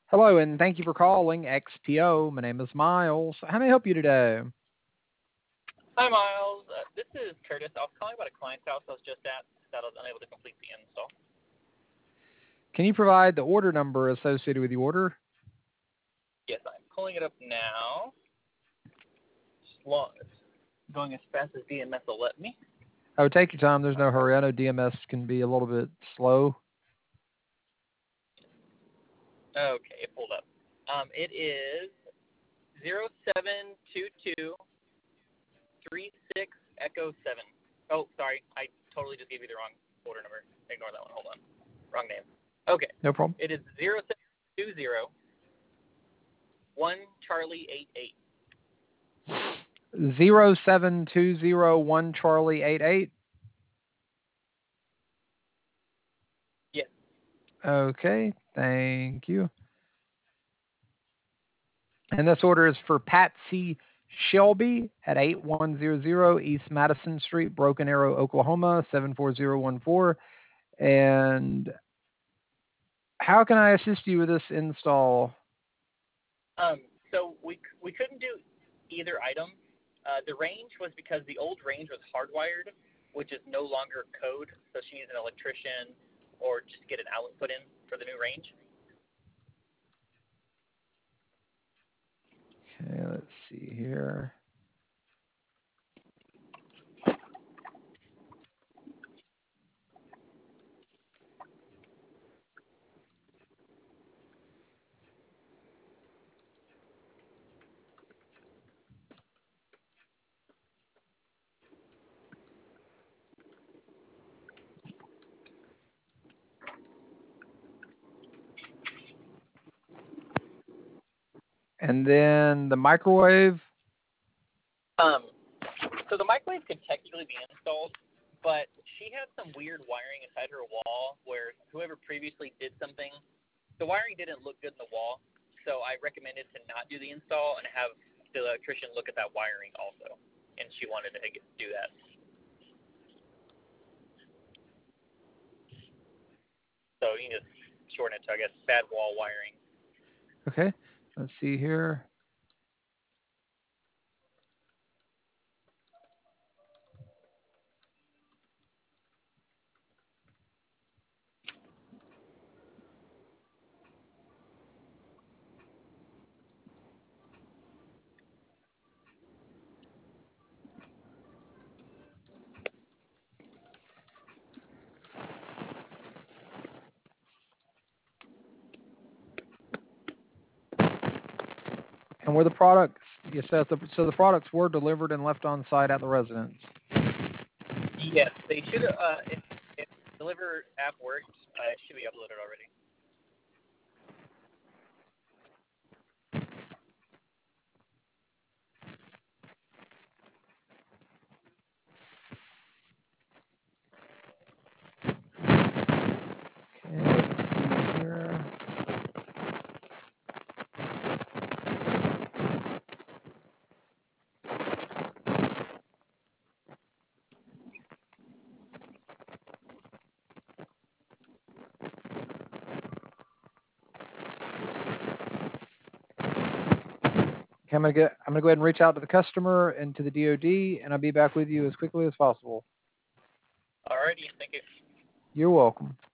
Hello, and thank you for calling XPO. My name is Miles. How may I help you today? Hi, Miles. This is Curtis. I was calling about a client's house I was just at that I was unable to complete the install. Can you provide the order number associated with the order? Yes, I'm pulling it up now. It's going as fast as DMS will let me. Oh, take your time. There's no hurry. I know DMS can be a little bit slow. Okay, it pulled up. It is 072236 Echo 7. Oh, sorry. I totally just gave you the wrong order number. Ignore that one. Hold on. Wrong name. Okay. No problem. It is 0720 Charlie 88. 07201 Charlie 88. Yes. Okay, thank you. And this order is for Patsy Shelby at 8100 East Madison Street, Broken Arrow, Oklahoma 74014. And how can I assist you with this install? So we couldn't do either item. The range was because the old range was hardwired, which is no longer code. So she needs an electrician or just get an outlet put in for the new range. Okay, let's see here. And then the microwave. So the microwave could technically be installed, but she had some weird wiring inside her wall where whoever previously did something, the wiring didn't look good in the wall. So I recommended to not do the install and have the electrician look at that wiring also. And she wanted to do that. So you can just shorten it to, I guess, bad wall wiring. Okay, let's see here. And were the products, you said, so the products were delivered and left on site at the residence? Yes, they should. If Deliver app worked, it should be uploaded already. Okay, let's see here. Okay, I'm gonna go ahead and reach out to the customer and to the DoD, and I'll be back with you as quickly as possible. Alrighty, thank you. You're welcome.